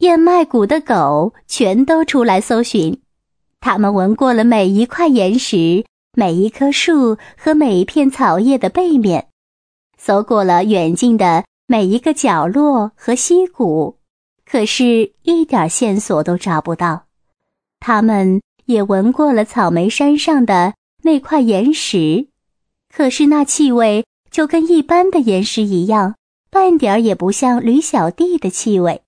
燕麦谷的狗全都出来搜寻，它们闻过了每一块岩石、每一棵树和每一片草叶的背面，搜过了远近的每一个角落和溪谷，可是一点线索都找不到。它们也闻过了草莓山上的那块岩石，可是那气味就跟一般的岩石一样，半点儿也不像吕小弟的气味。